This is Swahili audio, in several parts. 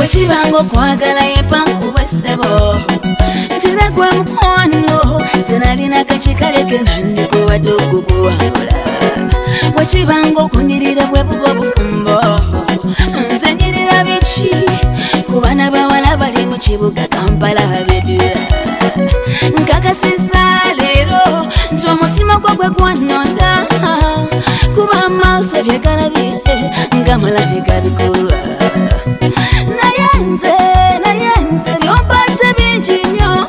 Wachibango kwagala yepankuba sebo Ntira kwa mkwano Zenalina kachikaleke nandiko wadogo kuwala Wachibango kunirira bwebubo bufumbo Nzenyirira bichi Kubana bawala bali mu kibuga Kampala bedira Nkakasisa lero Nti omutima gwagwe gwanonda Kuba amaaso byegalabye Ngamulane gabikuwa Nayenze byompate bingi nnyo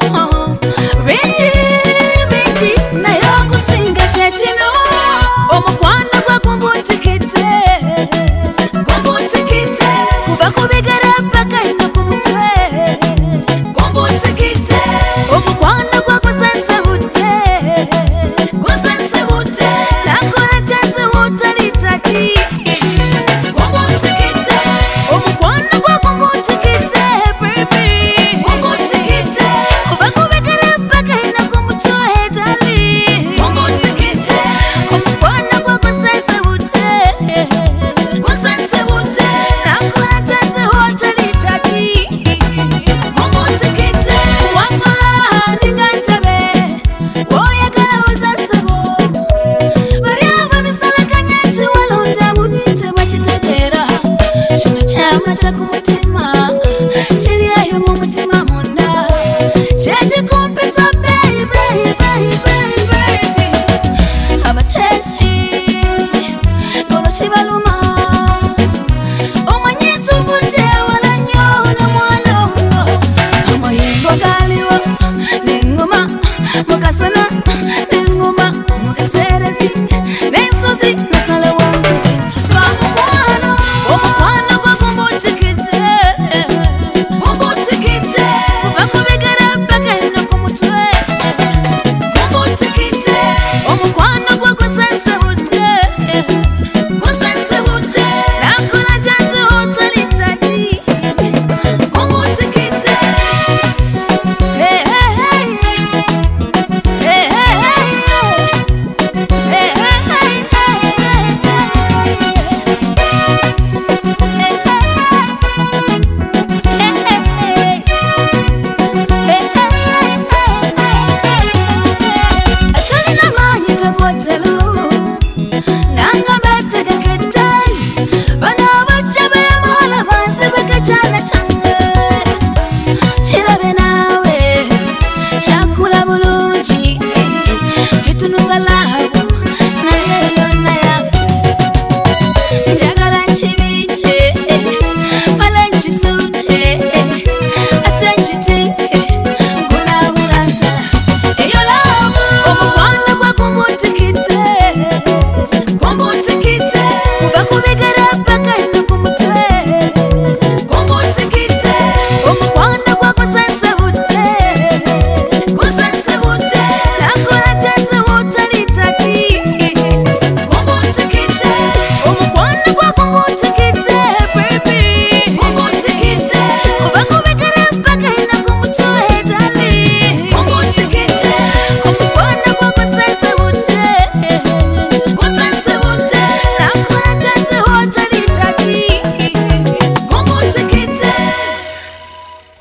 bingi naye okusinga kyekino omukwano gwa gumbuntikidde kuba kubigera paka ino ku mutwe gumbuntikidde omukwano gwa gusensebudde nakola kyensewuuta litaki gumbuntikidde omukwano gwa gumbuntikidde baby gumbuntikidde kuba kubigera paka ino ku mutwe dali gumbuntikidde omukwano gwa gusensebudde nakola kyensewuuta litaki gumbuntikidde wangala ninga ntebe woyagala ozasebo bali abo bisalakanya nti walonda mu bite bakitegeera kino kyama kya ku mutima